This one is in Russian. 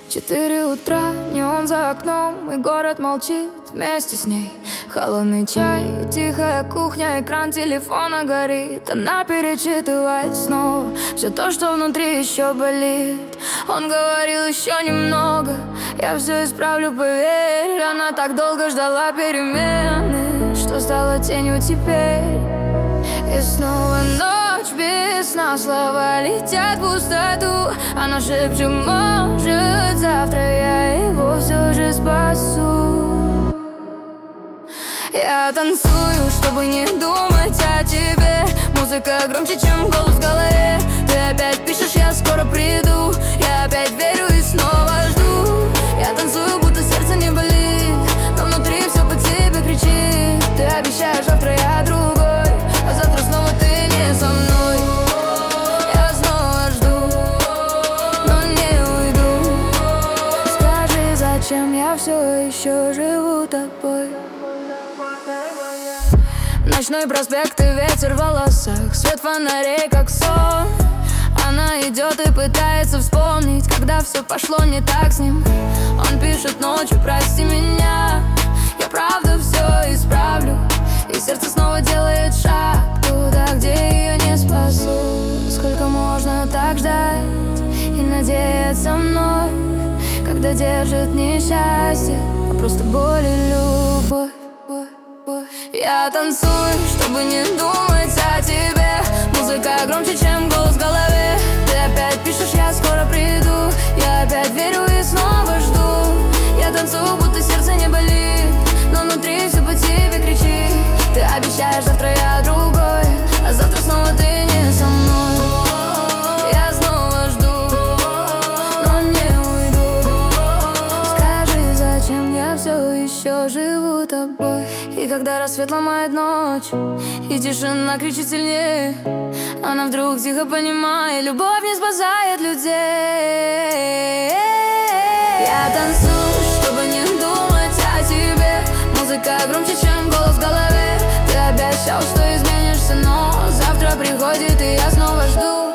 4 утра, неон за окном, и город молчит вместе с ней. Холодный чай, тихая кухня, экран телефона горит. Она перечитывает снова все то, что внутри еще болит. Он говорил еще немного, я все исправлю, поверь. Она так долго ждала перемены, что стала тенью теперь. И снова ночь без сна, слова летят в пустоту. Она шепчет, может, завтра я его все же спасу. Я танцую, чтобы не думать о тебе. Музыка громче, чем голос в голове. Ты опять пишешь, я скоро приду. Я опять верю и снова жду. Я танцую, будто сердце не болит, но внутри все по тебе кричит. Ты обещаешь, завтра я другой, а завтра снова ты не со мной. Я снова жду, но не уйду. Скажи, зачем я все еще живу тобой? Ночной проспект и ветер в волосах, свет фонарей как сон. Она идет и пытается вспомнить, когда все пошло не так с ним. Он пишет ночью, прости меня, я правда все исправлю. И сердце снова делает шаг туда, где ее не спасу. Сколько можно так ждать и надеяться мной, когда держит не счастье, а просто боль и любовь. Я танцую, чтобы не думать о тебе. Музыка громче, чем голос в голове. Ты опять пишешь, я скоро приду. Я опять верю и снова жду. Я танцую, будто сердце не болит, но внутри все по тебе кричит. Ты обещаешь, завтра я другой, а завтра снова ты не со мной. Я снова жду, но не уйду. Скажи, зачем я все еще живу тобой? И когда рассвет ломает ночь, и тишина кричит сильнее, она вдруг тихо понимает, любовь не спасает людей. Я танцую, чтобы не думать о тебе. Музыка громче, чем голос в голове. Ты обещал, что изменишься, но завтра приходит, и я снова жду.